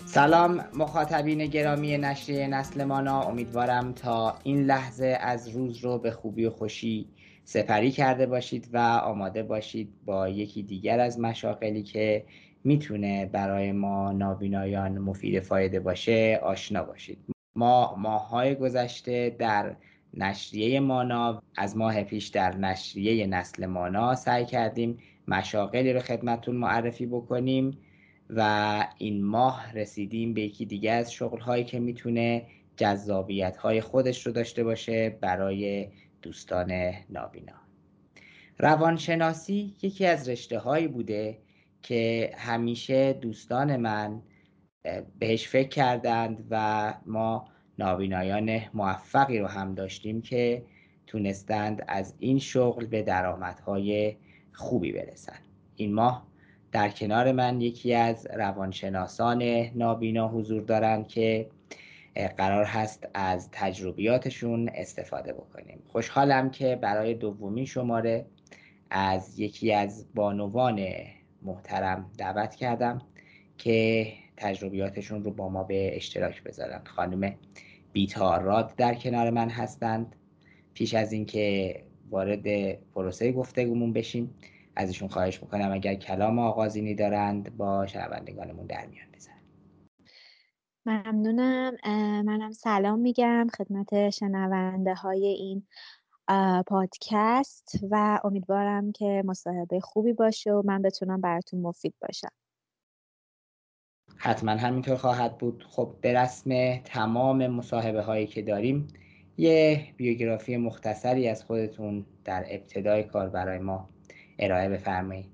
سلام مخاطبین گرامی نشریه نسل مانا، امیدوارم تا این لحظه از روز رو به خوبی و خوشی سپری کرده باشید و آماده باشید با یکی دیگر از مشاغلی که میتونه برای ما نابینایان مفید فایده باشه آشنا باشید. ما ماه‌های گذشته در نشریه مانا، از ماه پیش در نشریه نسل مانا سعی کردیم مشاغلی رو خدمتتون معرفی بکنیم و این ماه رسیدیم به یکی دیگه از شغل‌هایی که میتونه جذابیت‌های خودش رو داشته باشه برای دوستان نابینا. روانشناسی یکی از رشته‌هایی بوده که همیشه دوستان من بهش فکر کردند و ما نابینایان موفقی رو هم داشتیم که تونستند از این شغل به درآمدهای خوبی برسن. این ماه در کنار من یکی از روانشناسان نابینا حضور دارند که قرار هست از تجربیاتشون استفاده بکنیم. خوشحالم که برای دومین شماره از یکی از بانوان محترم دعوت کردم که تجربیاتشون رو با ما به اشتراک بذارن. خانم بیتا راد در کنار من هستند. پیش از اینکه وارد پروسه گفتگومون بشیم ازشون خواهش میکنم اگر کلام آغازینی دارند با شنوندگانمون در میان بذارن. ممنونم. منم سلام میگم خدمت شنونده های این پادکست و امیدوارم که مصاحبه خوبی باشه و من بتونم براتون مفید باشم. حتما همینطور خواهد بود. خب به رسم تمام مصاحبه هایی که داریم یه بیوگرافی مختصری از خودتون در ابتدای کار برای ما ارائه بفرمایید.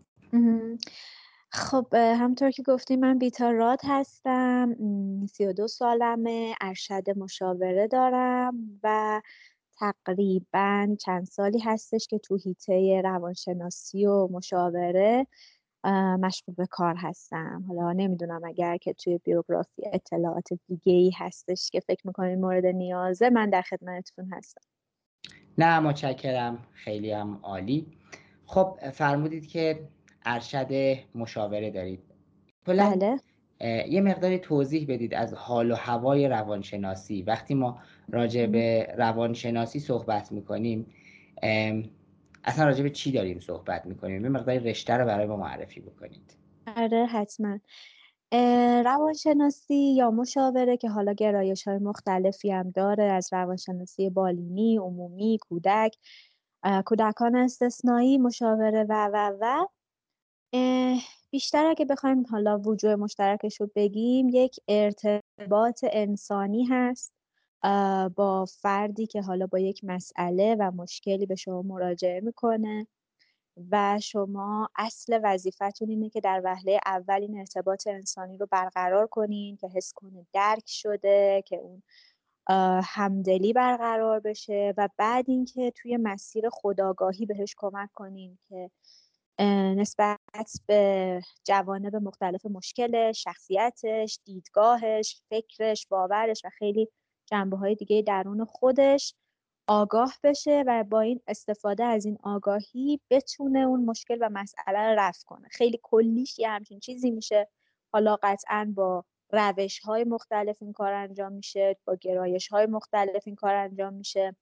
خب همطور که گفتیم من بیتا راد هستم، 32 سالمه، ارشد مشاوره دارم و تقریبا چند سالی هستش که تو حیطه روانشناسی و مشاوره مشغول به کار هستم. حالا نمیدونم اگر که توی بیوگرافی اطلاعات دیگه‌ای هستش که فکر میکنین مورد نیازه، من در خدمتتون هستم. نه متشکرم، خیلی هم عالی. خب فرمودید که ارشد مشاوره دارید. کلاً بله. یه مقداری توضیح بدید از حال و هوای روانشناسی. وقتی ما راجع به روانشناسی صحبت میکنیم اصلا راجع به چی داریم صحبت میکنیم؟ یه مقداری رشته رو برای ما معرفی بکنید. آره حتما. روانشناسی یا مشاوره که حالا گرایش‌های مختلفی هم داره، از روانشناسی بالینی، عمومی، کودکان استثنایی، مشاوره و بیشتر اگه بخوایم حالا وجوه مشترکش رو بگیم، یک ارتباط انسانی هست با فردی که حالا با یک مسئله و مشکلی به شما مراجعه میکنه و شما اصل وظیفتون اینه که در وهله اول این ارتباط انسانی رو برقرار کنین که حس کنه درک شده، که اون همدلی برقرار بشه و بعد اینکه توی مسیر خودآگاهی بهش کمک کنین که نسبت به جوانب مختلف مشکلش، شخصیتش، دیدگاهش، فکرش، باورش و خیلی جنبه‌های دیگه درون خودش آگاه بشه و با این استفاده از این آگاهی بتونه اون مشکل و مسئله رو رفع کنه. خیلی کلیش یه همچین چیزی میشه. حالا قطعاً با روش‌های مختلف این کار انجام میشه، با گرایش‌های مختلف این کار انجام میشه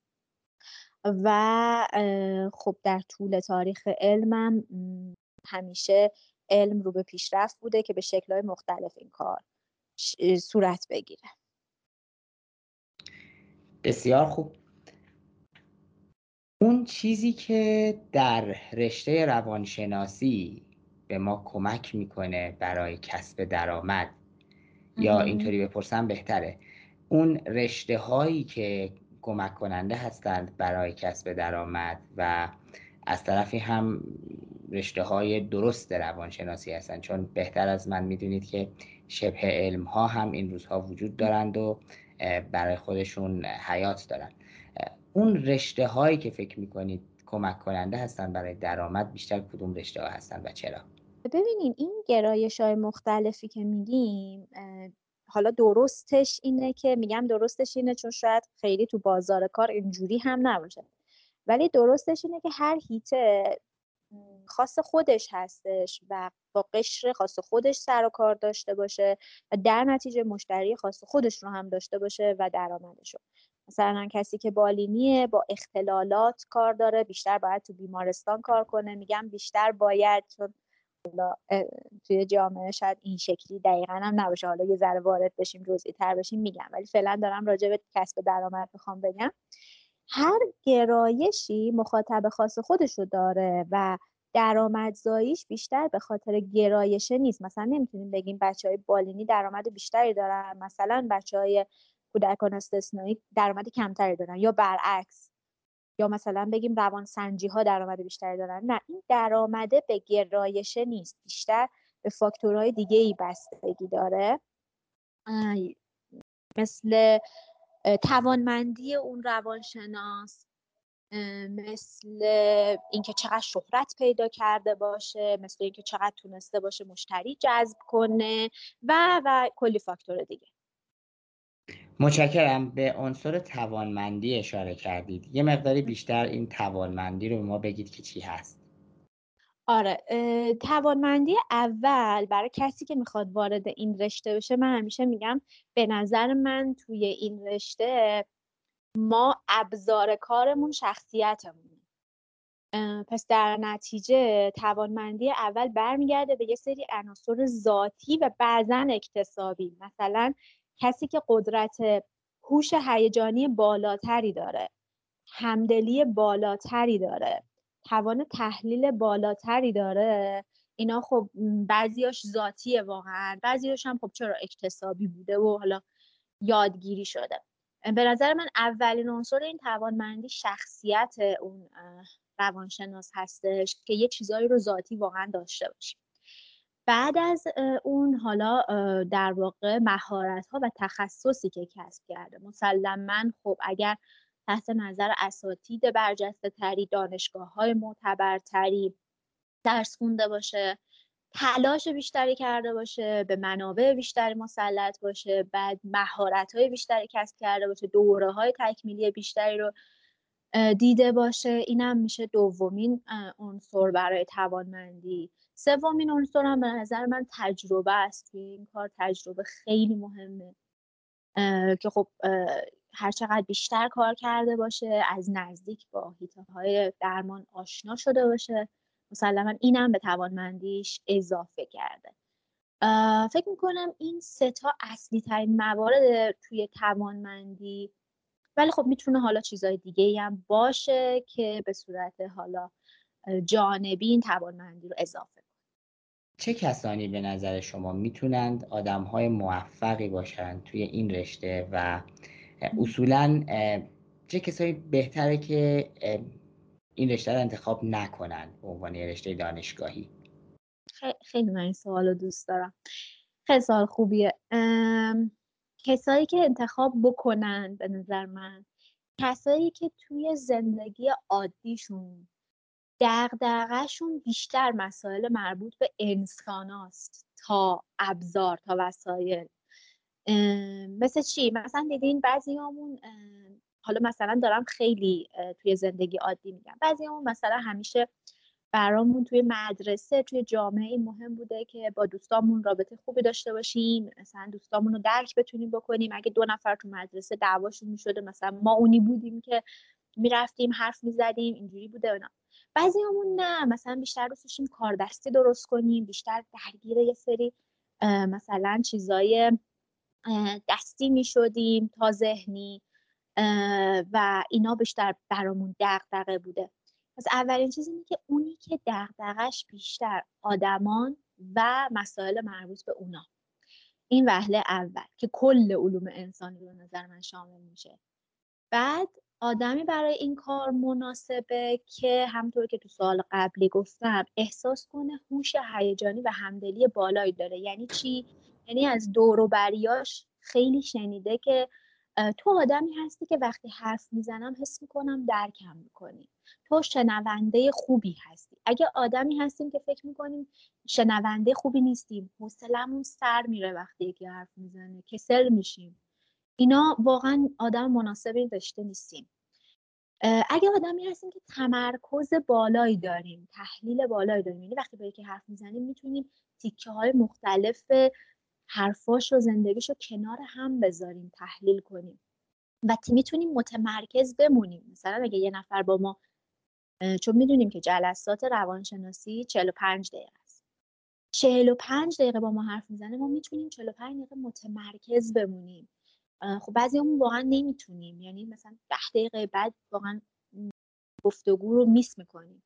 و خب در طول تاریخ علمم همیشه علم رو به پیشرفت بوده که به شکل‌های مختلف این کار صورت بگیره. بسیار خوب. اون چیزی که در رشته روانشناسی به ما کمک میکنه برای کسب درآمد، یا اینطوری بپرسم بهتره، اون رشته هایی که کمک کننده هستند برای کسب درآمد و از طرفی هم رشته های درست روانشناسی هستند، چون بهتر از من میدونید که شبه علم ها هم این روزها وجود دارند و برای خودشون حیات دارند. اون رشته هایی که فکر میکنید کمک کننده هستند برای درآمد بیشتر کدوم رشته ها هستند و چرا؟ ببینین این گرایش‌های مختلفی که میگیم، حالا درستش اینه که میگم درستش اینه چون شاید خیلی تو بازار کار اینجوری هم نباشه، ولی درستش اینه که هر حیطه خاص خودش هستش و با قشر خاص خودش سر و کار داشته باشه و در نتیجه مشتری خاص خودش رو هم داشته باشه و درآمدش رو. مثلا کسی که بالینیه با اختلالات کار داره، بیشتر باید تو بیمارستان کار کنه. میگم بیشتر باید، چون توی جامعه شاید این شکلی دقیقا هم نباشه، حالا یه ذره وارد بشیم جزئی تر بشیم میگم، ولی فعلا دارم راجع به کسب درآمد میخوام بگم. هر گرایشی مخاطب خاص خودش رو داره و درآمدزاییش بیشتر به خاطر گرایشه نیست. مثلا نمیتونیم بگیم بچهای بالینی درآمد بیشتری دارن، مثلا بچهای کودکان استثنایی درآمد کمتری دارن، یا برعکس. یا مثلا بگیم روانسنجی ها درآمد بیشتری دارن. نه، این درآمده به گرایشه نیست، بیشتر به فاکتورهای دیگه ای بستگی داره، مثل توانمندی اون روانشناس، مثل اینکه چقدر شهرت پیدا کرده باشه، مثل اینکه چقدر تونسته باشه مشتری جذب کنه و کلی فاکتور دیگه. متشکرم. به عنصر توانمندی اشاره کردید. یه مقداری بیشتر این توانمندی رو به ما بگید که چی هست. آره، توانمندی اول برای کسی که میخواد وارد این رشته بشه، من همیشه میگم به نظر من توی این رشته ما ابزار کارمون شخصیتمونه. پس در نتیجه توانمندی اول برمیگرده به یه سری عناصر ذاتی و بعضن اکتسابی. مثلا کسی که قدرت هوش هیجانی بالاتری داره، همدلی بالاتری داره، توان تحلیل بالاتری داره، اینا خب بعضیاش ذاتیه واقعا، بعضیاش هم خب چرا اکتسابی بوده و حالا یادگیری شده. به نظر من اولین عنصر این توانمندی شخصیت اون روانشناس هستش که یه چیزایی رو ذاتی واقعا داشته باشه. بعد از اون حالا در واقع مهارت ها و تخصصی که کسب کرده. مسلما خب اگر تحت نظر اساتید برجسته تری، دانشگاه های معتبر تری درس خونده باشه، تلاش بیشتری کرده باشه، به منابع بیشتری مسلط باشه، بعد مهارت های بیشتری کسب کرده باشه، دوره های تکمیلی بیشتری رو دیده باشه، اینم میشه دومین عنصر برای توانمندی. سومین عنصر هم به نظر من تجربه است. توی این کار تجربه خیلی مهمه که خب هر چقدر بیشتر کار کرده باشه، از نزدیک با حیطه های درمان آشنا شده باشه، مسلما اینم به توانمندیش اضافه کرده. فکر میکنم این سه تا اصلی ترین موارد توی توانمندی، ولی خب میتونه حالا چیزای دیگه هم باشه که به صورت حالا جانبی این توانمندی رو اضافه کنه. چه کسانی به نظر شما میتونند آدم‌های موفقی باشند توی این رشته و اصولاً چه کسایی بهتره که این رشته رو انتخاب نکنن به عنوان رشته دانشگاهی؟ خیلی من این سوال رو دوست دارم. خیلی سوال خوبیه. کسایی که انتخاب بکنن به نظر من کسایی که توی زندگی عادیشون دغدغه‌شون بیشتر مسائل مربوط به انساناست تا ابزار، تا وسایل. مثل چی؟ مثلا دیدین بعضیامون، حالا مثلا دارم خیلی توی زندگی عادی میگم، بعضیامون مثلا همیشه برامون توی مدرسه، توی جامعه این مهم بوده که با دوستامون رابطه خوبی داشته باشیم، مثلا دوستامون رو درک بتونیم بکنیم. اگه دو نفر تو مدرسه دعواشون میشده، مثلا ما اونی بودیم که میرفتیم حرف میزدیم، اینجوری بوده اینا. بعضیامون نه، مثلا بیشتر دوست داشتیم کار دستی درست کنیم، بیشتر درگیر یه سری مثلا چیزای دستی میشدیم تا ذهنی، و اینا بیشتر برامون دغدغه بوده. پس اولین چیز اینه که اونی که دغدغش بیشتر آدمان و مسائل مربوط به اونا، این وهله اول که کل علوم انسانی رو نظر من شامل میشه. بعد آدمی برای این کار مناسبه که همطور که تو سوال قبلی گفتم احساس کنه هوش هیجانی و همدلی بالایی داره. یعنی چی؟ یعنی از دور و بریاش خیلی شنیده که تو آدمی هستی که وقتی حرف میزنم حس میکنم درکم میکنی، تو شنونده خوبی هستی. اگه آدمی هستیم که فکر میکنیم شنونده خوبی نیستیم، حوصلمون سر میره وقتی یکی حرف میزنه، کسل میشیم، اینا واقعا آدم مناسب این رشته نیستیم. اگه آدمی هستیم که تمرکز بالایی داریم، تحلیل بالایی داریم، یعنی وقتی با یکی حرف میزنیم میتونیم تیکه های مختلف حرفاش و زندگیش رو کنار هم بذاریم، تحلیل کنیم و میتونیم متمرکز بمونیم. مثلا اگه یه نفر با ما، چون میدونیم که جلسات روانشناسی 45 دقیقه است، 45 دقیقه با ما حرف میزنه، ما میتونیم 45 دقیقه متمرکز بمونیم. خب بعضیامون واقعا نمیتونیم، یعنی مثلا 10 دقیقه بعد واقعا گفتگو رو میس میکنیم.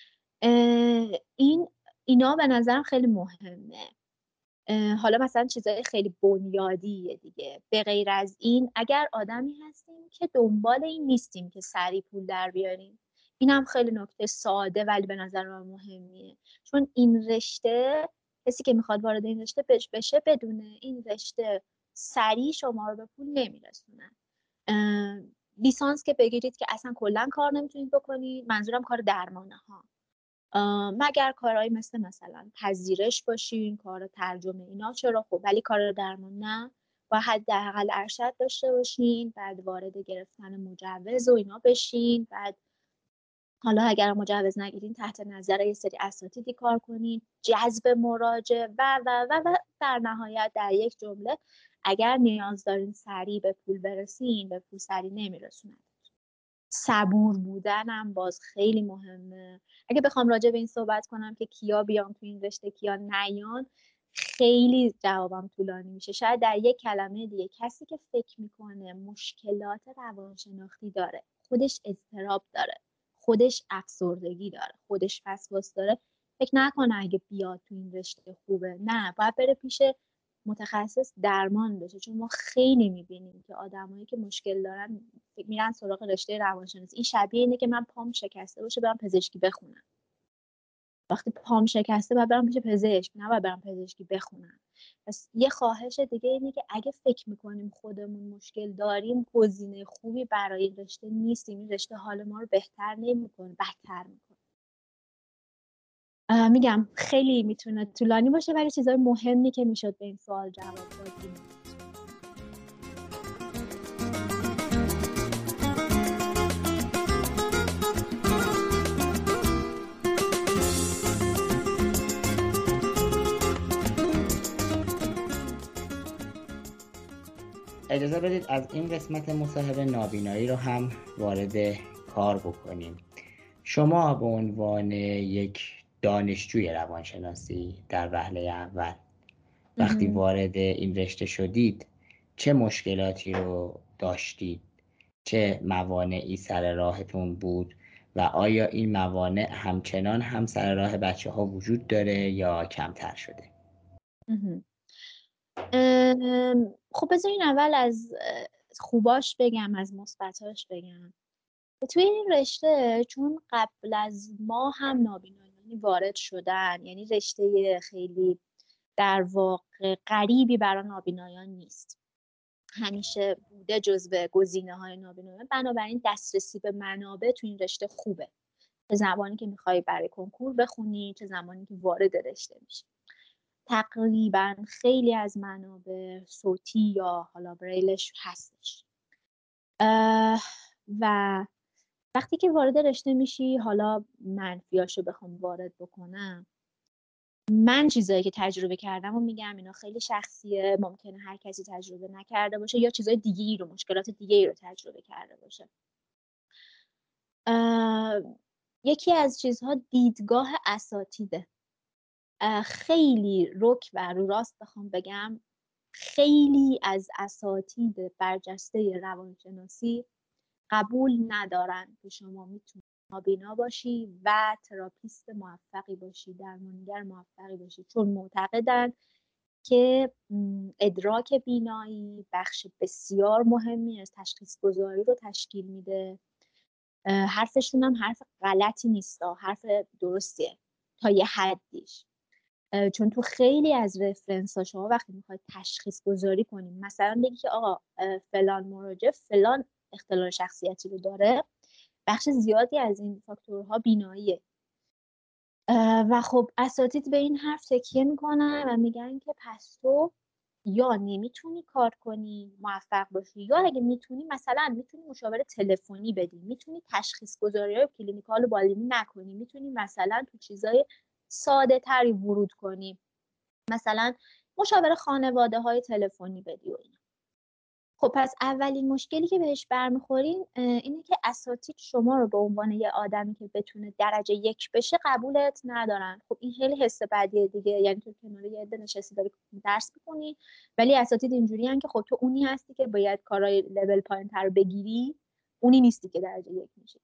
اینا به نظرم خیلی مهمه. حالا مثلا چیزای خیلی بنیادیه دیگه. به غیر از این، اگر آدمی هستیم که دنبال این نیستیم که سریع پول در بیاریم، این هم خیلی نکته ساده ولی به نظر من مهمیه، چون این رشته، کسی که میخواد وارد این رشته بشه بدونه این رشته سریع شما رو به پول نمیرسونه. لیسانس که بگیرید که اصلا کلا کار نمیتونید بکنید، منظورم کار درمانه ها، مگر کارهایی مثلا پذیرش باشین، کار ترجمه، اینا چرا خب، ولی کار درمان نه. با حداقل ارشد داشته باشین، بعد وارد گرفتن مجوز و اینا بشین، بعد حالا اگر مجوز نگیرین تحت نظر یه سری اساتیدی کار کنین، جذب مراجع و در نهایت در یک جمله، اگر نیاز دارین سریع به پول برسین، به پول سریع نمیرسونه. صبور بودنم باز خیلی مهمه. اگه بخوام راجع به این صحبت کنم که کیا بیان تو این رشته کیا نیان، خیلی جوابم طولانی میشه. شاید در یک کلمه دیگه، کسی که فکر میکنه مشکلات روانشناختی داره، خودش اضطراب داره، خودش افسردگی داره، خودش وسواس داره، فکر نکنه اگه بیاد تو این رشته خوبه. نه، باید بره پیش متخصص درمان بشه، چون ما خیلی میبینیم که آدمایی که مشکل دارن میرن سراغ رشته روانشناسی. این شبیه اینه که من پام شکسته باشه برم پزشکی بخونم. وقتی پام شکسته باید برم پیش پزشک، نه باید برم پزشکی بخونم. پس یه خواهش دیگه اینه که اگه فکر میکنیم خودمون مشکل داریم، گزینه خوبی برای این رشته نیستیم. این رشته حال ما رو بهتر نمیکنه، بدتر میکنه. میگم خیلی میتونه طولانی باشه، ولی چیزای مهمی که میشد به این سوال جواب داد. اجازه بدید از این قسمت مصاحبه نابینایی رو هم وارد کار بکنیم. شما به عنوان یک دانشجوی روانشناسی در وهله اول وقتی وارد این رشته شدید، چه مشکلاتی رو داشتید؟ چه موانعی سر راهتون بود؟ و آیا این موانع همچنان هم سر راه بچه ها وجود داره یا کمتر شده؟ خب بذارین اول از خوباش بگم، از مثبتاش بگم. توی این رشته چون قبل از ما هم نابینایانی وارد شدن، یعنی رشته خیلی در واقع غریبی برای نابینایان نیست، همیشه بوده جزو گزینه‌های نابینایان. بنابراین دسترسی به منابع تو این رشته خوبه، چه زمانی که میخوای برای کنکور بخونی، چه زمانی که وارد رشته میشی. تقریبا خیلی از منابع صوتی یا حالا بریلش هستش. و وقتی که وارد رشته میشی، حالا منفیاشو بخوام وارد بکنم، من چیزایی که تجربه کردم و میگم، اینا خیلی شخصیه، ممکنه هر کسی تجربه نکرده باشه یا چیزای دیگه‌ای رو، مشکلات دیگه‌ای رو تجربه کرده باشه. یکی از چیزها دیدگاه اساتیده. خیلی رک و رو راست بخوام بگم، خیلی از اساتید برجسته روانشناسی قبول ندارن که شما میتونی نابینا باشی و تراپیست موفقی باشی، درمانگر موفقی باشی، چون معتقدن که ادراک بینایی بخش بسیار مهمی از تشخیص گذاری رو تشکیل میده. حرفشون هم حرف غلطی نیست، حرف درستیه تا یه حدیش. چون تو خیلی از رفرنس ها شما وقتی میخواید تشخیص گذاری کنیم، مثلا بگی که آقا فلان مراجع فلان اختلال شخصیتی رو داره، بخش زیادی از این فاکتورها بیناییه. و خب اساتید به این حرف تکیه میکنن و میگن که پس تو یا نمیتونی کار کنی موفق باشی، یا اگه میتونی مثلا میتونی مشاوره تلفنی بدی، میتونی تشخیص گذاری کلینیکال و بالینی نکنی، میتونی مثلا تو چیزای ساده تری ورود کنی، مثلا مشاوره خانواده های تلفنی بدی و اینا. خب پس اولین مشکلی که بهش برمیخورین اینه که اساتید شما رو به عنوان یه آدمی که بتونه درجه 1 بشه قبولت ندارن. خب این خیلی حس بدیه دیگه، یعنی تو کنار یه عده نشستی داری درس می‌خونی ولی اساتید اینجوریان که خب تو اونی هستی که باید کارهای لول پایین‌تر رو بگیری، اونی نیستی که درجه 1 میشی.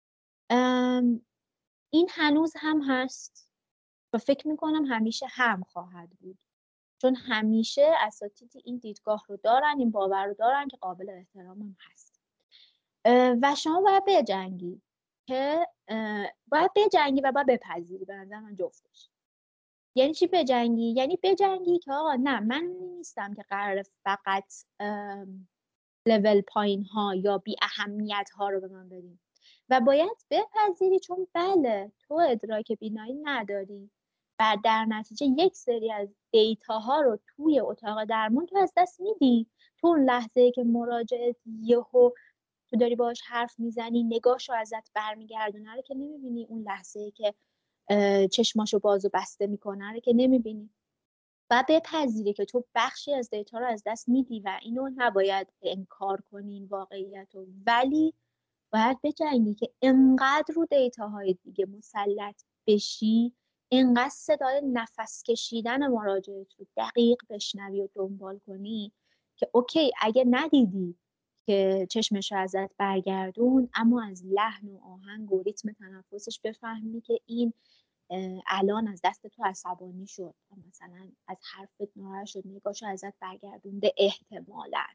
این هنوز هم هست و فکر میکنم همیشه هم خواهد بود، چون همیشه اساتید این دیدگاه رو دارن، این باور رو دارن که قابل احترام هم هست. و شما باید بجنگی که باید بجنگی و باید بپذیری. به نظر من جفتش. یعنی چی بجنگی؟ یعنی بجنگی که آقا نه، من نیستم که قرار فقط لول پایین ها یا بی اهمیت ها رو به من بدیم و باید بپذیری چون بله تو ادراک بینایی نداری و در نتیجه یک سری از دیتاها رو توی اتاق درمان تو از دست میدی. تو اون لحظه که مراجعه یهو تو داری باهاش حرف میزنی نگاهش رو ازت برمیگردونه رو که نمیبینی، اون لحظه که چشماشو باز و بسته میکنه رو که نمیبینی. و بپذیری که تو بخشی از دیتا رو از دست میدی و اینو نباید انکار کنی این واقعیت رو، ولی باید بجنگی که انقدر رو دیتاهای دیگه مسلط بشی، انقدر صدای نفس کشیدن مراجعت رو دقیق بشنوی و دنبال کنی که اوکی اگه ندیدی که چشمش رو ازت برگردون، اما از لحن و آهنگ و ریتم تنفسش بفهمی که این الان از دست تو عصبانی شد، مثلا از حرفت ناراحت شد، نگاهشو ازت برگردونده احتمالاً.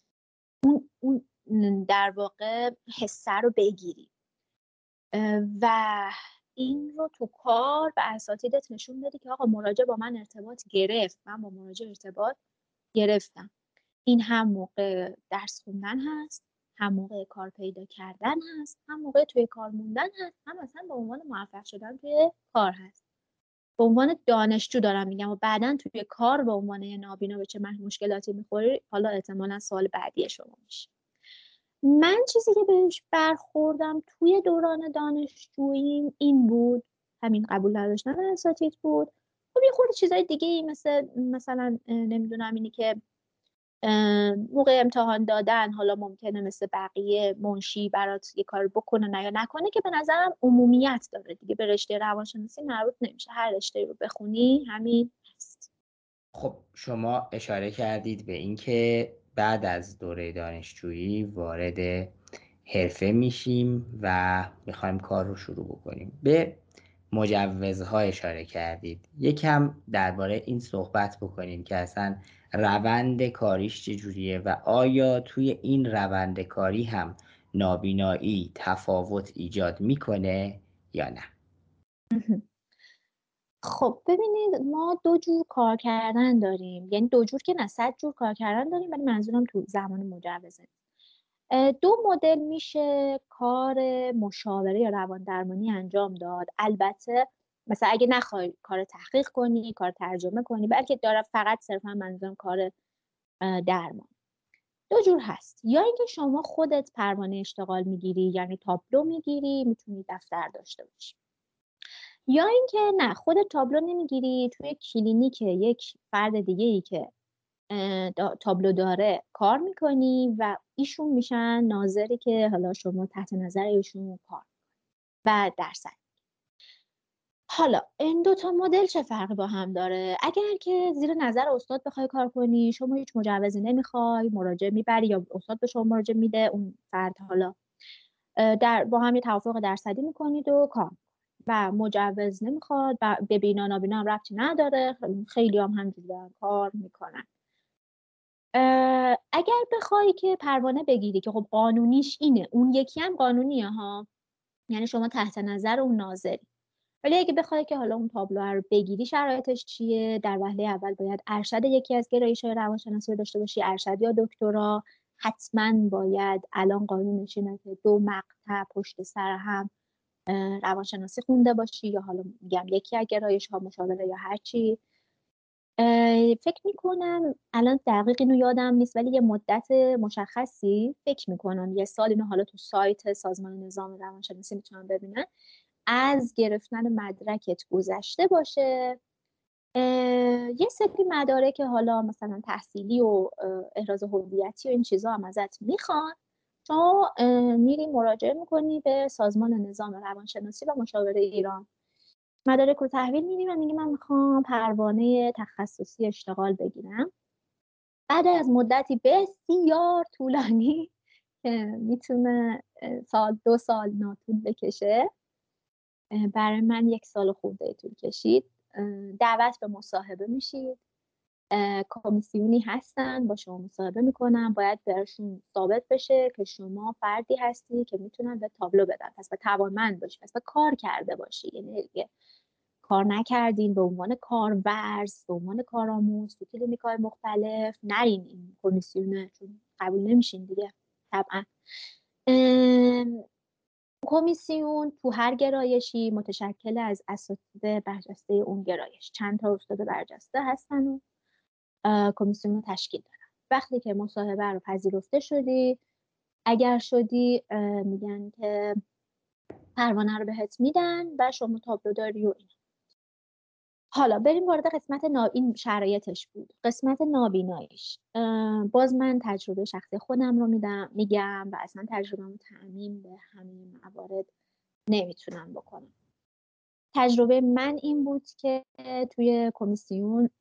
اون در واقع حسه رو بگیری و این رو تو کار به اساتیدت نشون بدی که آقا مراجع با من ارتباط گرفت، من با مراجع ارتباط گرفتم. این هم موقع درس خوندن هست، هم موقع کار پیدا کردن هست، هم موقع توی کار موندن هست، هم اصلا به عنوان موفق شدن توی کار هست. به عنوان دانشجو دارم میگم و بعدا توی کار به عنوان نابینا به چه مشکلاتی میخوری حالا احتمالا سوال بعدی شما میشه. من چیزی که بهش برخوردم توی دوران دانشجوییم این بود، همین قبول نداشتن اساتید بود. خب یه خورده چیزای دیگه ای مثلا نمیدونم اینی که موقع امتحان دادن حالا ممکنه مثل بقیه منشی برات یه کار بکنه نه یا نکنه که به نظرم عمومیت داره دیگه، به رشته روانشناسی مربوط نمیشه، هر رشته رو بخونی همین هست. خب شما اشاره کردید به اینکه بعد از دوره دانشجویی وارد حرفه میشیم و میخوایم کار رو شروع بکنیم. به مجوزها اشاره کردید. یکم درباره این صحبت بکنیم که اصلا روند کاریش چجوریه و آیا توی این روند کاری هم نابینایی تفاوت ایجاد میکنه یا نه؟ خب ببینید ما دو جور کار کردن داریم، یعنی دو جور که نه 100 جور کار کردن داریم، ولی منظورم تو زمان مجوزه. دو مدل میشه کار مشاوره یا روان درمانی انجام داد. البته مثلا اگه نخوای کار تحقیق کنی، کار ترجمه کنی، بلکه داره فقط صرفا منظورم کار درمان. دو جور هست، یا اینکه شما خودت پروانه اشتغال میگیری، یعنی تابلو میگیری، میتونی دفتر داشته باشی، یا اینکه نه خودت تابلو نمیگیری، توی کلینیک یک فرد دیگه ای که تابلو داره کار میکنی و ایشون میشن ناظری که حالا شما تحت نظر ایشون کار و درس. حالا این دوتا مدل چه فرقی با هم داره؟ اگر که زیر نظر استاد بخوای کار کنی، شما هیچ مجوزی نمیخوای، مراجعه میبری یا استاد به شما مراجعه میده، اون فرد حالا در با هم یه توافق درصدی میکنید و کار و مجوز نمیخواد و به بینا نابینا هم ربطی نداره، خیلی هم همجوری دارن کار میکنن. اگر بخوای که پروانه بگیری که خب قانونیش اینه، اون یکی هم قانونیه ها، یعنی شما تحت نظر اون ناظری. ولی اگه بخوای که حالا اون تابلو رو بگیری شرایطش چیه؟ در وهله اول باید ارشد یکی از گرایش‌های روانشناسی رو داشته باشی، ارشد یا دکترا. حتما باید، الان قانونش اینه که 2 مقطع پشت سر هم روانشناسی خونده باشی، یا حالا میگم یکی از گرایش‌ها مشاوره یا هر چی. فکر میکنم الان دقیق اینو یادم نیست، ولی یه مدت مشخصی فکر میکنم یه سال، اینو حالا تو سایت سازمان نظام روانشناسی میتونم ببینن، از گرفتن مدرکت گذشته باشه. یه سری مدارک حالا مثلا تحصیلی و احراز هویتی و این چیزا هم ازت میخوان. تو میری مراجعه میکنی به سازمان نظام روانشناسی و مشاوره ایران، مدارک رو تحویل میدی و میگی من میخوام پروانه تخصصی اشتغال بگیرم. بعد از مدتی بسیار طولانی که میتونه سال 2 سال ناطول بکشه، برای من 1 سال خورده طول کشید، دعوت به مصاحبه میشید. کمیسیونی هستن با شما مصاحبه میکنن، باید براشون ثابت بشه که شما فردی هستی که میتونن به تابلو بدن، پس به توانمند باشی، پس به کار کرده باشی. یعنی کار نکردین به عنوان کارورز، به عنوان کارآموز تو کلینیک‌های مختلف نرین این کمیسیونه، چون قبول نمیشین دیگه طبعا. کمیسیون تو هر گرایشی متشکل از اساتید برجسته اون گرایش، چند تا استاد برجسته هستن و کمیسیون رو تشکیل دادن. وقتی که مصاحبه رو پذیرفته شدی، اگر شدی میگن که پروانه رو بهت میدن و شما تابلو داری و این. حالا بریم وارد قسمت این شرایطش بود. قسمت نابیناییش، باز من تجربه شخصی خودم رو میگم و اصلا تجربه‌مو تعمیم به همه موارد نمیتونم بکنم. تجربه من این بود که توی کمیسیون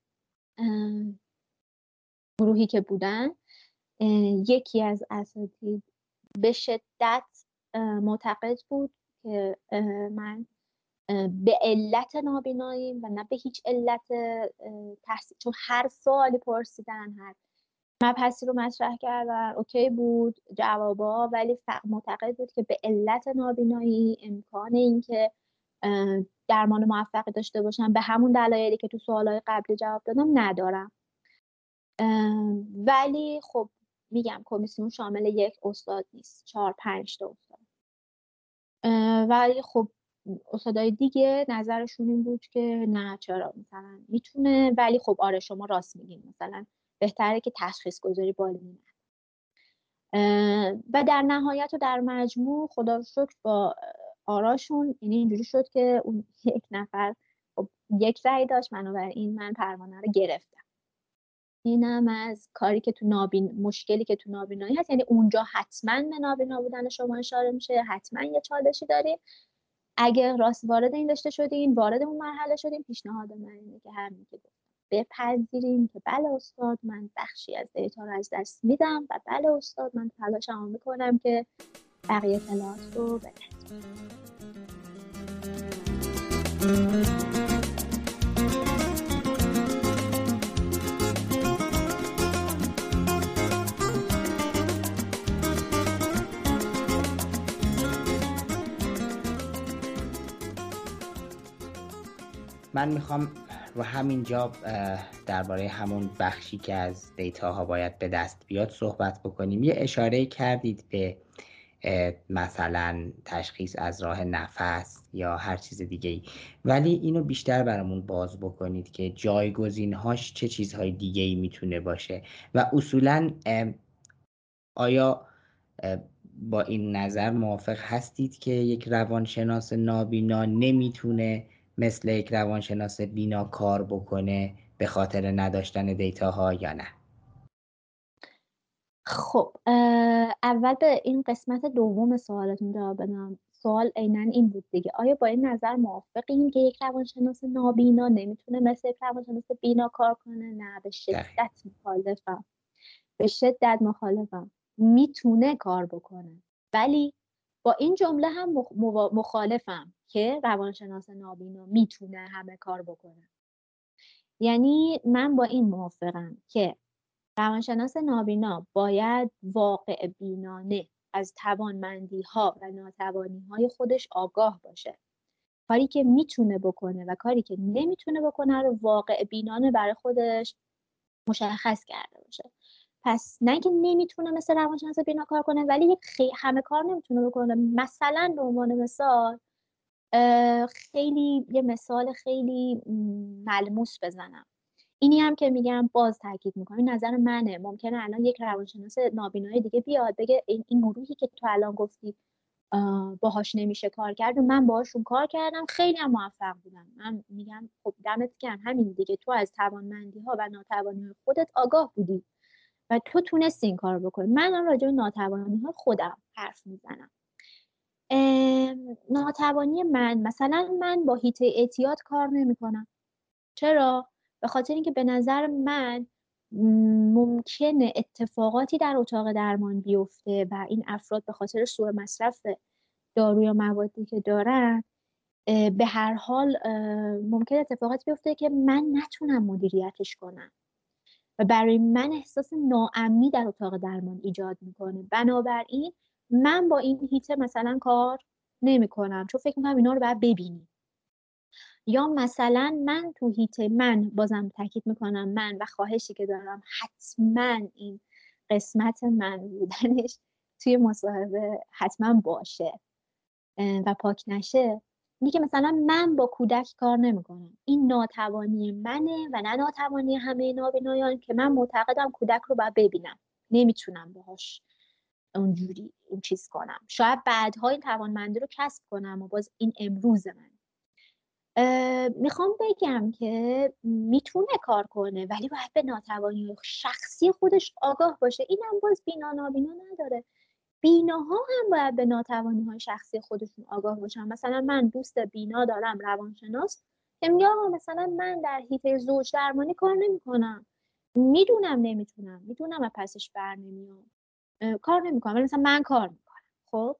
گروهی که بودن، یکی از اساتید به شدت معتقد بود که من به علت نابیناییم و نه به هیچ علت تحصیل، چون هر سوالی پرسیدن، هر مبحثی رو مطرح کردن، اوکی بود جوابا، ولی معتقد بود که به علت نابینایی امکان این که درمان موفقی داشته باشم به همون دلایلی که تو سوالای قبلی جواب دادم ندارم. ولی خب میگم کمیسیون شامل یک استاد نیست، 4-5 تا استاد. ولی خب استادای دیگه نظرشون این بود که نه چرا مثلا میتونه، ولی خب آره شما راست میگین، مثلا بهتره که تشخیص گذاری بالینی. و در نهایت و در مجموع خدا رو شکر با آراشون یعنی اینجوری شد که اون یک نفر خب یک رأی داشت، بنابراین من پروانه رو گرفتم. اینم از کاری که تو مشکلی که تو نابینایی هست. یعنی اونجا حتما به نابینا بودن شما اشاره میشه، حتما یه چالشی داریم. اگه راست وارد این داشته شدیم، وارد اون مرحله شدیم، پیشنهاد من اینه که همین که بپذیریم که بله استاد من بخشی از دیتا رو از دست میدم و بله استاد من تلاشمو میکنم که بقیه اطلاعات رو بدم. من میخوام رو همینجا درباره همون بخشی که از دیتاها باید به دست بیاد صحبت بکنیم. یه اشاره کردید به مثلا تشخیص از راه نفس یا هر چیز دیگه ای، ولی اینو بیشتر برامون باز بکنید که جایگزینهاش چه چیزهای دیگه ای میتونه باشه و اصولاً آیا با این نظر موافق هستید که یک روانشناس نابینا نمیتونه مثل یک روانشناس بینا کار بکنه به خاطر نداشتن دیتاها یا نه؟ خب اول به این قسمت دوم سوالتون جواب بدم. سوال عیناً این بود دیگه، آیا با این نظر موافقین که یک روانشناس نابینا نمیتونه مثل یک روانشناس بینا کار کنه؟ نه، به شدت مخالفم. به شدت مخالفم. میتونه کار بکنه، ولی با این جمله هم مخالفم که روانشناس نابینا میتونه همه کار بکنه. یعنی من با این موافقم که روانشناس نابینا باید واقع بینانه از توانمندی ها و ناتوانی های خودش آگاه باشه. کاری که میتونه بکنه و کاری که نمیتونه بکنه رو واقع بینانه برای خودش مشخص کرده باشه. پس نه که نمیتونه مثل روانشناس بینا کار کنه، ولی همه کار نمیتونه بکنه. مثلا به عنوان مثال یه مثال خیلی ملموس بزنم. اینی هم که میگم باز تاکید میکنم، این نظر منه. ممکنه الان یک روانشناس نابینای دیگه بیاد بگه این گروهی که تو الان گفتی باهاش نمیشه کار کرد و من باهاشون کار کردم، خیلی هم موفق بودم. من میگم خب دمت گرم، همین دیگه، تو از توانمندی ها و ناتوانی های خودت آگاه بودی و تو تونستی این کار بکنی. من راجع به ناتوانی ها خودم حرف میزنم. ناتوانی من، مثلا من با هیته اعتیاد کار نمیکنم. چرا؟ به خاطر اینکه به نظر من ممکنه اتفاقاتی در اتاق درمان بیفته و این افراد به خاطر سوء مصرف دارو یا موادی که دارن، به هر حال ممکن اتفاقاتی بیفته که من نتونم مدیریتش کنم و برای من احساس ناامنی در اتاق درمان ایجاد میکنه. بنابراین من با این هیته مثلا کار نمی کنم، چون فکر میکنم اینا رو باید ببینیم. یا مثلا من تو هیته، من بازم تاکید میکنم، من و خواهشی که دارم حتما این قسمت من بودنش توی مصاحبه حتما باشه و پاک نشه، اینی که مثلا من با کودک کار نمیکنم. این ناتوانی منه و نه ناتوانی همه نابینایان که من معتقدم کودک رو باید ببینم، نمیتونم باهاش اونجوری این چیز کنم. شاید بعدها این توانمندی رو کسب کنم و باز این امروز من. میخوام بگم که میتونه کار کنه ولی باید به ناتوانی شخصی خودش آگاه باشه. این هم باز بینا نابینا نداره. بیناها هم باید به ناتوانی های شخصی خودشون آگاه باشن. مثلا من دوست بینا دارم، روانشناس، که میگه آقا مثلا من در حیطه زوج درمانی کار نمیکنم، میدونم نمیتونم، میدونم و پسش بر نمیام، کار نمیکنم، ولی مثلا من کار میکنم. خب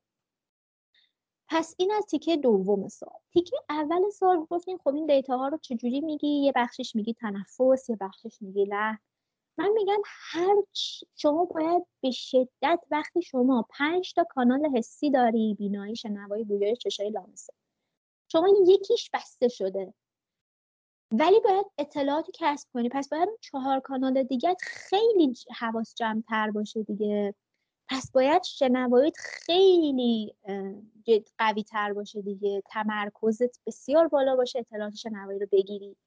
پس این از تیکه دوم سوال. تیکه اول سوال گفتیم خب این دیتا ها رو چجوری میگی؟ یه بخشش میگی تنفس، یه بخشش میگی لحن. من میگم شما باید به شدت، وقتی شما 5 تا کانال حسی داری، بینایی، شنوایی، بویایی، چشایی، لامسه، شما یکیش بسته شده ولی باید اطلاعاتی کسب کنی، پس باید 4 کانال دیگه خیلی حواس جمع تر باشه دیگه. پس باید شنواییت خیلی قوی تر باشه دیگه، تمرکزت بسیار بالا باشه، اطلاعات شنوایی رو بگیری.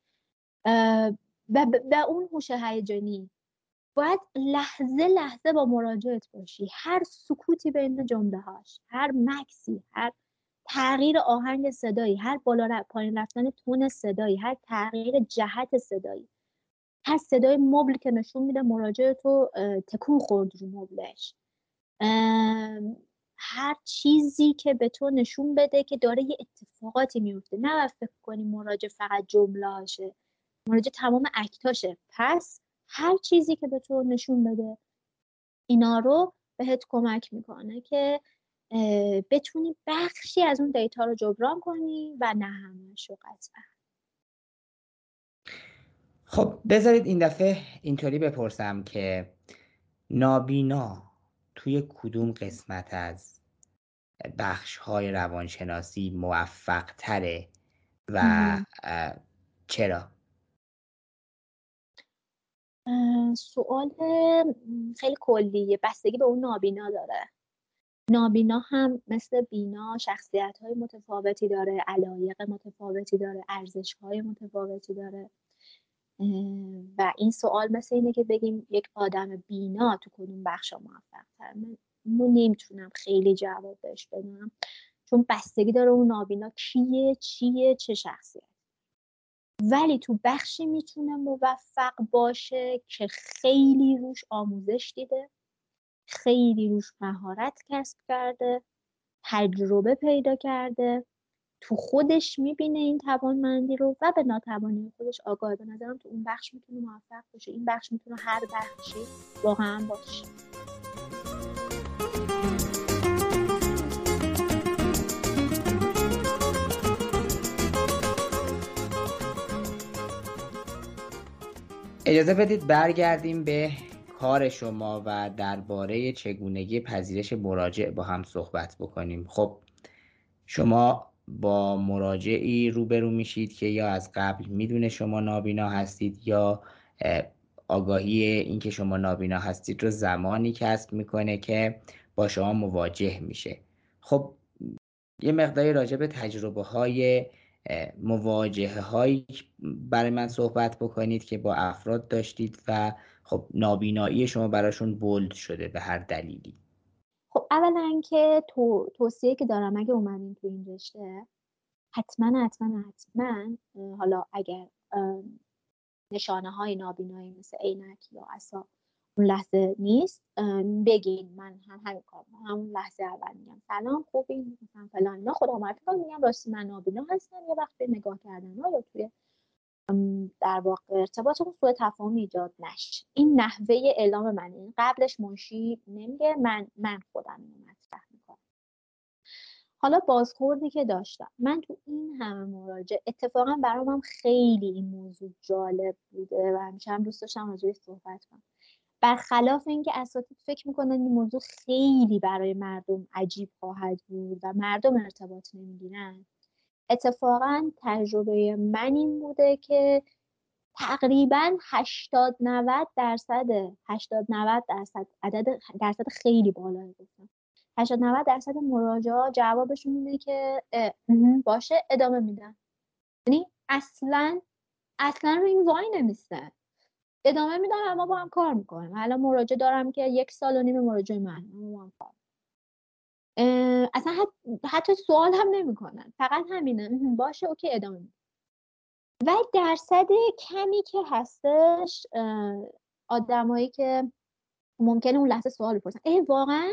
و اون هوش هیجانی باید لحظه لحظه با مراجعت باشی. هر سکوتی بین جمله هاش، هر مکسی، هر تغییر آهنگ صدایی، هر بالا پایین رفتن تون صدایی، هر تغییر جهت صدایی، هر صدای مبل که نشون میده مراجع تو تکون خورد رو مبلش، هر چیزی که به تو نشون بده که داره یه اتفاقاتی میفته. نه فکر کنی مراجع فقط جمله هاشه، مراجع تمام اکتاشه. پس هر چیزی که به تو نشون بده اینا رو بهت کمک میکنه که بتونی بخشی از اون دیتا رو جبران کنی و نه همه‌شو قطعا. خب بذارید این دفعه اینطوری بپرسم که نابینا توی کدوم قسمت از بخش‌های روانشناسی موفق تره و چرا؟ سوال خیلی کلیه، بستگی به اون نابینا داره. نابینا هم مثل بینا شخصیت‌های متفاوتی داره، علایق متفاوتی داره، ارزش‌های متفاوتی داره. و این سوال مثل اینه که بگیم یک آدم بینا تو کدوم بخشا موفق تر. من نمیتونم خیلی جواب بهش بدم، چون بستگی داره اون نابینا کیه، چیه، چه شخصیت. ولی تو بخشی میتونه موفق باشه که خیلی روش آموزش دیده، خیلی روش مهارت کسب کرده، تجربه پیدا کرده، تو خودش میبینه این توانمندی رو و به ناتوانی خودش آگاه. به نظرم تو اون بخش میتونه موفق باشه. این بخش میتونه هر بخشی واقعا باشه. اجازه بدید برگردیم به کار شما و درباره چگونگی پذیرش مراجع با هم صحبت بکنیم. خب شما با مراجعی روبرو میشید که یا از قبل میدونه شما نابینا هستید یا آگاهی اینکه شما نابینا هستید رو زمانی کسب میکنه که با شما مواجه میشه. خب یه مقداری راجع به تجربه های مواجهه هایی برای من صحبت بکنید که با افراد داشتید و خب نابینایی شما براشون بولد شده به هر دلیلی. خب اولا که توصیه که دارم اگه اومدین تو این رشته حتما حالا اگر نشانه های نابینایی مثل عینک یا عصا اون لحظه نیست بگین. من هم همین کار میکنم، همون لحظه اول میگم سلام خوبی مثلا فلان اینا، خدا معرفی کنم، میگم راستی من نابینا هستم. یه وقت نگاه کردن ها یا توی در واقع ارتباطمون سوء تفاهم ایجاد نشه. این نحوه اعلام منه. قبلش منشی نمیگه، من خودم اینو مطرح میکنم. حالا بازخوردی که داشتم من تو این همه مراجعه، اتفاقا برام خیلی این موضوع جالب بوده و همیشه هم دوست داشتم راجعش صحبت کنم. برخلاف اینکه اساتید فکر میکنن این موضوع خیلی برای مردم عجیب خواهد بود و مردم ارتباط نمیگیرن، اتفاقا تجربه من این بوده که تقریبا 80-90 درصد درصد خیلی بالایی گفتم 80-90% مراجعه جوابشون اینه که باشه ادامه میدن. یعنی اصلا رو این وای نمیستن، ادامه میدن و ما با هم کار میکنیم. الان مراجعه دارم که 1.5 سال مراجعه من با هم کار. اصلا حتی سوال هم نمیکنن، فقط همینه باشه اوکی ادامه میدن. و درصد کمی که هستش آدمایی که ممکنه اون لحظه سوال بپرسن واقعا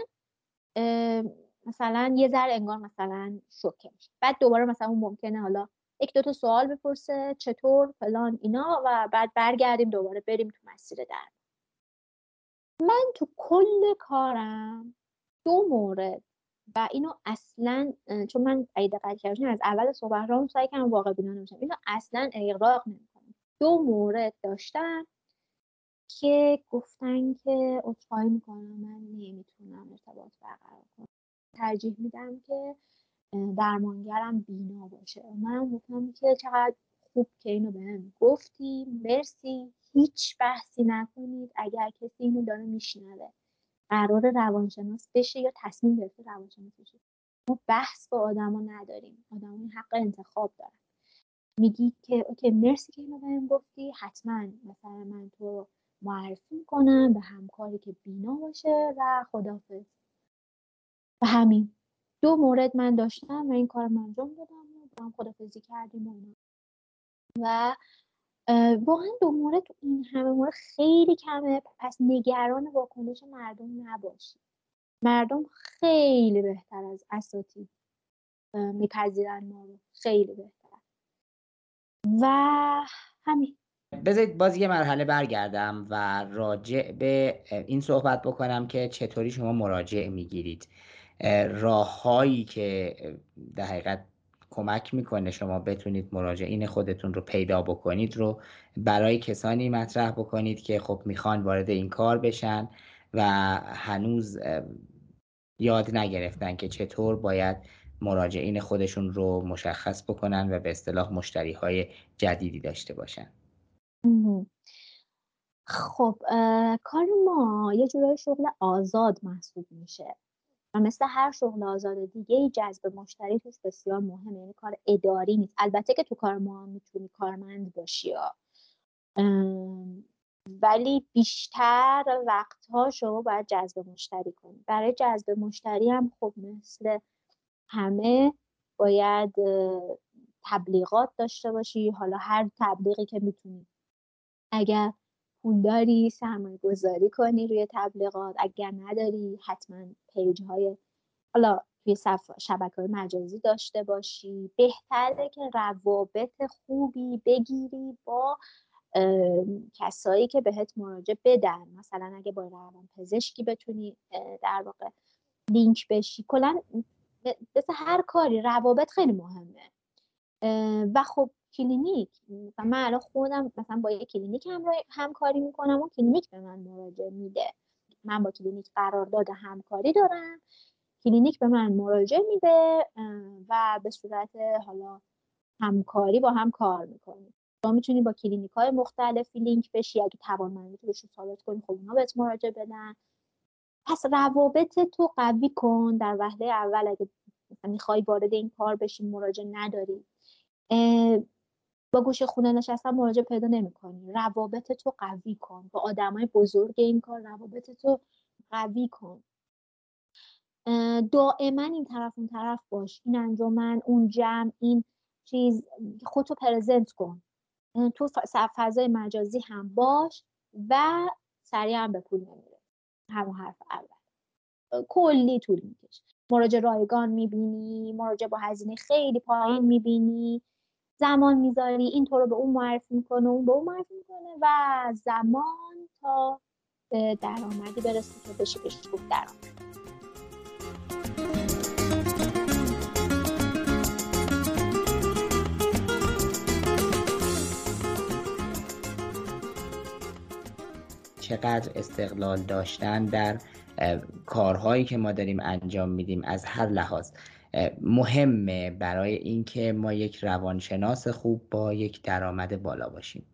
مثلا یه ذره انگار مثلا شوکه میشه، بعد دوباره مثلا اون ممکنه حالا 1-2 تا سوال بپرسه چطور فلان اینا و بعد برگردیم دوباره بریم تو مسیر درد. من تو کل کارم 2 مورد و اینو اصلا چون من اگه دقت کردین از اول صحبت رو سعی کردم واقع بینانه باشم، اینو اصلا اغراق نمی‌کنم. 2 مورد داشتم که گفتن که عذرخواهی میکنم من نمیتونم ارتباط برقرار کنم، ترجیح میدم که درمانگرم بینا باشه. من گفتم که چقدر خوب که اینو بهم گفتی، مرسی، هیچ بحثی نکنید. اگر کسی اینو داره میشنوه قرار روانشناس بشه یا تصمیم گرفته روانشناس بشه، ما بحث با آدما نداریم، آدما حق انتخاب دارن. میگی که اوکی مرسی که اینو بهم گفتی، حتما مثلا من تو رو معرفی میکنم به همکاری که بینا باشه و خداحافظ. و همین 2 مورد من داشتم و این کار من انجام دادم و با هم خداحافظی کردیم و اینا. و واقعا 2 مورد تو این همه مورد خیلی کمه. پس نگران واکنش مردم نباشید. مردم خیلی بهتر از اساتید میپذیرن ما رو، خیلی بهتر. و همین. بذارید باز یه مرحله برگردم و راجع به این صحبت بکنم که چطوری شما مراجع میگیرید، راههایی که در حقیقت کمک میکنه شما بتونید مراجعین خودتون رو پیدا بکنید رو برای کسانی مطرح بکنید که خب میخوان وارد این کار بشن و هنوز یاد نگرفتن که چطور باید مراجعین خودشون رو مشخص بکنن و به اصطلاح مشتریهای جدیدی داشته باشن. خب کار ما یه جورای شغل آزاد محسوب میشه و مثل هر شغل آزاد دیگه جذب مشتری توش بسیار مهمه. یعنی کار اداری نیست. البته که تو کار ما میتونی کارمند باشی ولی بیشتر وقتها شما باید جذب مشتری کنی. برای جذب مشتری هم خب مثل همه باید تبلیغات داشته باشی. حالا هر تبلیغی که میتونی، اگر پول داری سرمایه گذاری کنی روی تبلیغات، اگر نداری حتما پیج های حالا توی شبکه‌های مجازی داشته باشی. بهتره که روابط خوبی بگیری با کسایی که بهت مراجعه بدن. مثلا اگه با روان پزشکی بتونی در واقع لینک بشی. کلا مثل هر کاری روابط خیلی مهمه. و خب کلینیک، مثلا من الان خودم مثلا با یه کلینیک همکاری میکنم و کلینیک به من مراجعه میده. من با کلینیک قرارداد همکاری دارم، کلینیک به من مراجعه میده و به صورت حالا همکاری با هم کار میکنیم. تو میتونی با کلینیک های مختلفی لینک بشی، اگه توانمندی رو ثابت کنی خب اونا بهت مراجعه بدن. پس روابط تو قوی کن در وهله اول. اگه میخوای وارد این کار بشی مراجعه نداری، با گوشه خونه نشستن مراجع پیدا نمی‌کنی. روابط تو قوی کن با آدمای بزرگ این کار، روابط تو قوی کن. دائما این طرف اون طرف باش، این انجمن اون جمع این چیز، خودتو پرزنت کن تو فضای مجازی هم باش و سریع هم به پول نمیره. همون حرف اول کلی طول میکشه. مراجع رایگان میبینی، مراجع با هزینه خیلی پایین میبینی، زمان میذاری، این تو رو به اون معرفی میکنه، اون به اون معرفی میکنه و زمان تا به درآمدی برسی که بشه بهش گفت درآمد. چقدر استقلال داشتن در کارهایی که ما داریم انجام میدیم از هر لحاظ مهمه برای اینکه ما یک روانشناس خوب با یک درآمد بالا باشیم.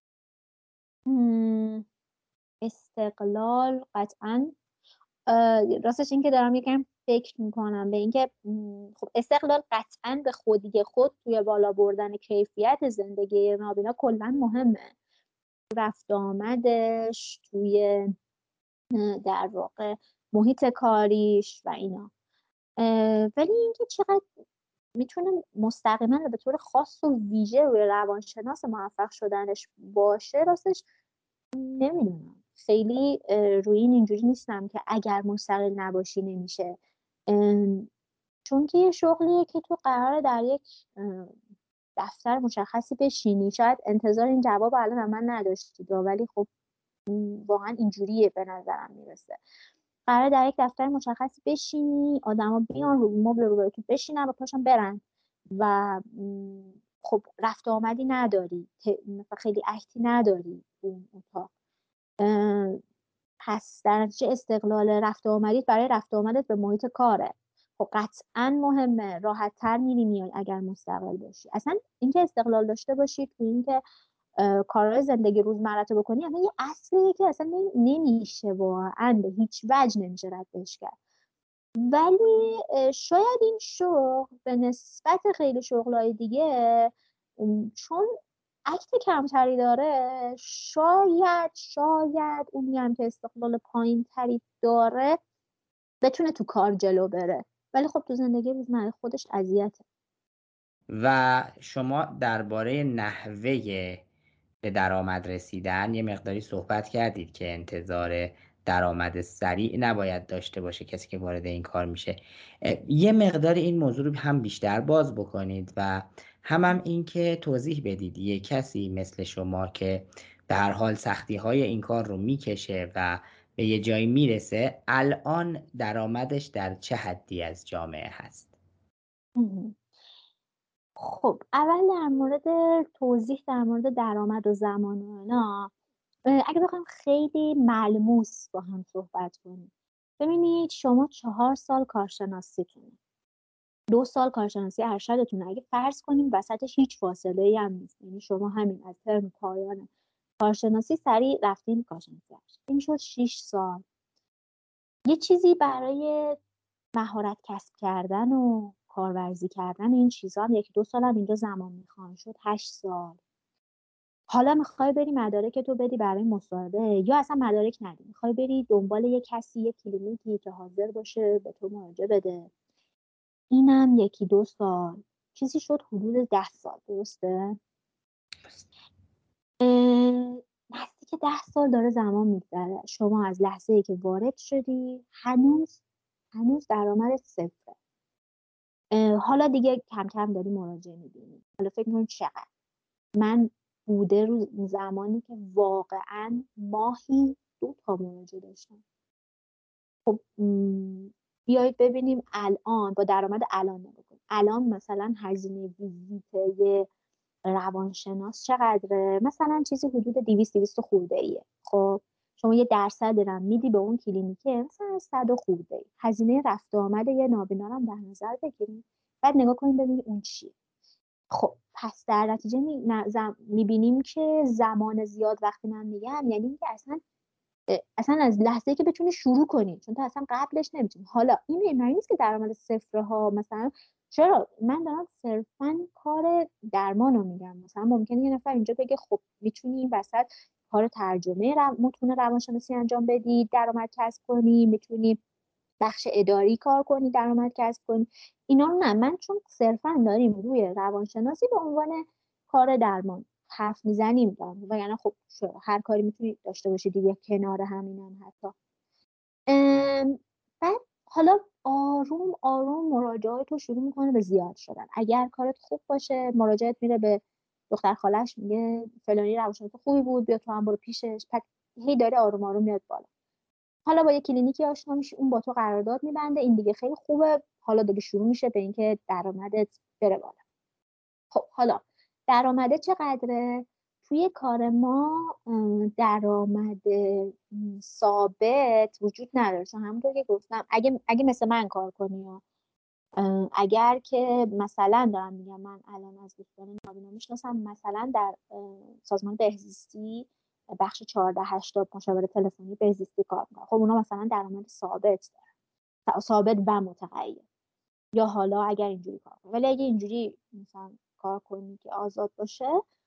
استقلال قطعاً راستش این که دارم یکم فکر میکنم به اینکه خب استقلال قطعاً به خودی خود توی بالا بردن کیفیت زندگی نابینا کلاً مهمه. رفت آمدش توی در واقع محیط کاریش و اینا، ولی اینکه چقدر میتونه مستقیما به طور خاص و ویژه روی روانشناس موفق شدنش باشه، راستش نمیدونم. خیلی روی اینجوری نیستم که اگر مستقل نباشی نمیشه، چون که یه شغلیه که تو قراره در یک دفتر مشخصی بشینی. شاید انتظار این جواب الان هم من نداشتید، ولی خب واقعا اینجوریه به نظرم میرسه. قراره در یک دفتر مشخصی بشینی، آدما بیان رو مبل روبروی تو بشینن و پاشن برن و خب رفت آمدی نداری، خیلی اکتی نداری اون اتاق. پس در نتیجه استقلال رفت آمدید برای رفت آمدت به محیط کاره. خب قطعا مهمه، راحت تر میری میای اگر مستقل باشی. اصلا اینکه استقلال داشته باشی تو اینکه کارهای زندگی روزمرت رو بکنی، اصلا یه اصلیه که اصلا نمیشه، واقعا به هیچ وجه نمیشه ردش کرد. ولی شاید این شغل به نسبت خیلی شغلای دیگه چون اکت کمتری داره، شاید اونی هم که استقلال پایین تری داره بتونه تو کار جلو بره، ولی خب تو زندگی روزمره خودش اذیته. و شما درباره نحوه به درآمد رسیدن یه مقداری صحبت کردید که انتظار درآمد سریع نباید داشته باشه کسی که وارد این کار میشه. یه مقدار این موضوع رو هم بیشتر باز بکنید و هم این که توضیح بدید یه کسی مثل شما که به هر حال سختی های این کار رو میکشه و به یه جایی میرسه، الان درآمدش در چه حدی از جامعه هست؟ خب اول در مورد توضیح در مورد درآمد و زمان و اینا، اگه بخوایم خیلی ملموس با هم صحبت کنیم، ببینید شما 4 سال کارشناسیتونه، 2 سال کارشناسی ارشدتونه. اگه فرض کنیم وسطش هیچ فاصله ای هم نیست، یعنی شما همین از ترم پایان کارشناسی سریع رفتین کارشناسی ارشد، این شد 6 سال. یه چیزی برای مهارت کسب کردن و کارورزی کردن این چیزا هم 1-2 سال هم اینجا زمان میخوان، شد 8 سال. حالا میخوای بری مدارک تو بدی برای مصاحبه یا اصلا مدارک ندی، میخوای بری دنبال یه کسی، یه کلینیکی که حاضر باشه به تو مراجعه بده، اینم 1-2 سال، چیزی شد حدود 10 سال. درسته؟ نزدیک 10 سال داره زمان میگذره. شما از لحظه ای که وارد شدی هنوز درآمدت صفره. حالا دیگه کم کم داری مراجعه میبینی. حالا فکر می‌کنی چقدر؟ من بوده رو زمانی که واقعا ماهی 2 تا مراجعه داشتم. خب بیایید ببینیم الان با درآمد الان نگاه کنیم. الان مثلا هزینه ویزیت یه روانشناس چقدره؟ مثلا چیزی حدود 200 خورده ایه. خب شما یه درصد هم میدی به اون کلینیکه، مثلا 100 خورده ای. هزینه رفت و آمد یه نابینا هم در نظر بگیریم، بعد نگاه کنیم ببینیم اون چیه. خب پس در نتیجه میبینیم که زمان زیاد وقتی من میگم یعنی اینکه اصلا از لحظه‌ای که بتونی شروع کنی، چون تو اصلا قبلش نمیتونی. حالا این معنی نیست که درآمد صفر ها، مثلا چرا؟ من دارم صرفا کار درمان رو میگم. مثلا ممکنه یه نفر اینجا بگه خب میتونی این وسط کار ترجمه متون روانشناسی انجام بدی، درآمد کسب کنی، میتونی بخش اداری کار کنی، درآمد کسب کنی. اینا رو نه، من چون صرفا داریم روی روانشناسی به عنوان کار درمان حرف میزنیم دارم، وگرنه خب هر کاری میتونی داشته باشی دیگه کنار همینم حتی. بعد حالا آروم آروم مراجعات رو شروع میکنه به زیاد شدن. اگر کارت خوب باشه مراجعت میره به دختر خالش، میگه فلانی روانشناس خوبی بود، بیا تو هم برو پیشش. پس هی داره آروم آروم میاد بالا. حالا با یه کلینیکی آشنا میشی، اون با تو قرارداد میبنده، این دیگه خیلی خوبه، حالا دیگه شروع میشه به اینکه درآمدت بره بالا. خب حالا درآمده چقدره؟ توی کار ما درآمد ثابت وجود نداره، چون همونطور که گفتم اگه مثل من کار کنی و اگر که مثلا دارم میگم، من الان از دوستان نابینا میشناسم مثلا در سازمان بهزیستی بخش 1480 مشاوره تلفنی بهزیستی کار میکنن. خب اونا مثلا درآمد ثابت دارن، ثابت و متغیر. یا حالا اگر اینجوری کار کنی، ولی اگه اینجوری مثلا کار کنی که آزاد باشه،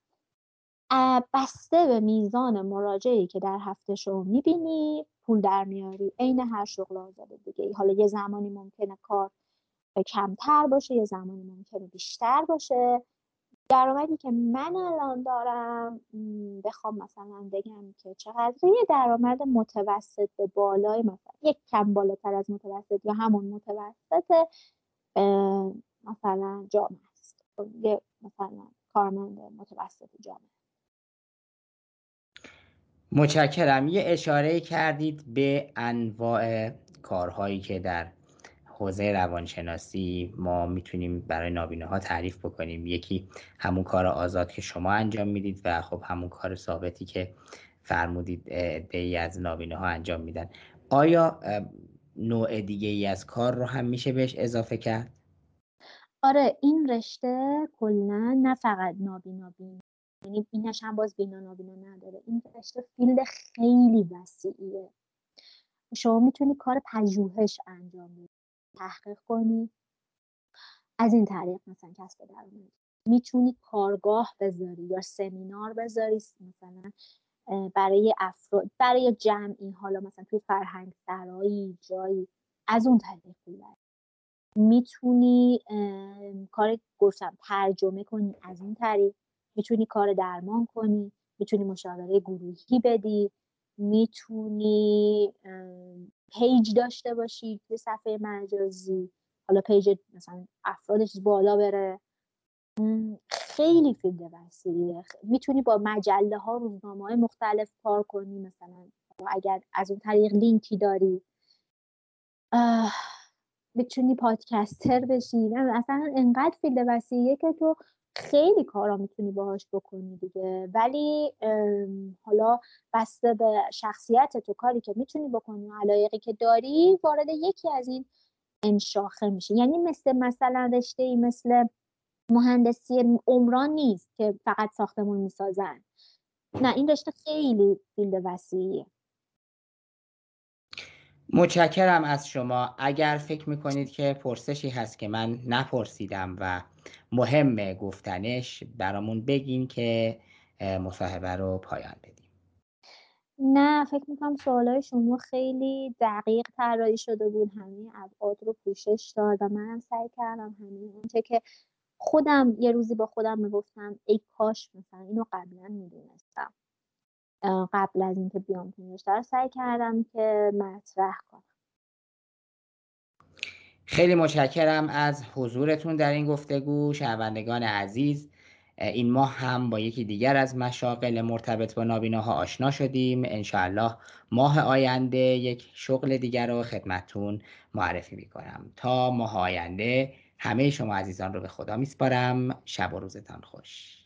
بسته به میزان مراجعی که در هفته شو میبینی پول در میاری، عین هر شغل آزاد دیگه. حالا یه زمانی ممکنه کار کمتر باشه، یه زمانی ممکنه بیشتر باشه. درآمدی که من الان دارم بخوام مثلا بگم که چقدر، یه درآمد متوسط به بالای، مثلا یک کم بالاتر از متوسط یا همون متوسط مثلا جامعه است، یه مثلا کارمند متوسط جامعه. متشکرم. یه اشاره کردید به انواع کارهایی که در حوزه روانشناسی ما میتونیم برای نابیناها تعریف بکنیم. یکی همون کار آزاد که شما انجام میدید و خب همون کار ثابتی که فرمودید عده‌ای از نابیناها انجام میدن. آیا نوع دیگه ای از کار رو هم میشه بهش اضافه کرد؟ آره، این رشته کلا نه فقط نابینا بین، یعنی اینش هم باز بینا نابینا نداره. این رشته فیلد خیلی وسیعیه. شما میتونی کار پژوهش انجام بدی، تحقیق کنی، از این طریق مثلا کسب درآمد. میتونی کارگاه بذاری یا سمینار بذاری، مثلا برای افراد، برای جمعی، حالا مثلا توی فرهنگ سرایی جایی، از اون طریق پول در. میتونی کار گفتم ترجمه کنی، از این طریق میتونی کار درمان کنی، میتونی مشاوره گروهی بدی، میتونی پیج داشته باشی توی صفحه مجازی، حالا پیج مثلا افرادش بالا بره. خیلی فیلد وسیعیه. میتونی با مجله ها، روزنامه های مختلف کار کنی، مثلا اگر از اون طریق لینکی داری. میتونی پادکستر بشی. اصلا انقدر فیلد وسیعیه که تو خیلی کارا میتونی باهاش بکنی دیگه. ولی حالا بسته به شخصیت تو، کاری که میتونی بکنی و علایقی که داری، وارد یکی از این شاخه میشی. یعنی مثلا رشته‌ای مثل مهندسی عمران نیست که فقط ساختمون میسازن. نه، این رشته خیلی فیلد وسیعیه. متشکرم از شما. اگر فکر میکنید که پرسشی هست که من نپرسیدم و مهمه گفتنش، برامون بگین که مصاحبه رو پایان بدیم. نه، فکر میکنم سوالای شما خیلی دقیق طراحی شده بود، همه ابعاد رو پوشش داد و منم سعی کردم همین اونچه که خودم یه روزی با خودم میگفتم ای کاش مثلا اینو قبلا میدونستم، قبل از اینکه بیام تو رشته رو سعی کردم که مطرح کنم. خیلی متشکرم از حضورتون در این گفتگو. شنوندگان عزیز، این ماه هم با یکی دیگر از مشاغل مرتبط با نابیناها آشنا شدیم. انشاءالله ماه آینده یک شغل دیگر رو خدمتتون معرفی میکنم. تا ماه آینده همه شما عزیزان رو به خدا میسپارم. شب و روزتان خوش.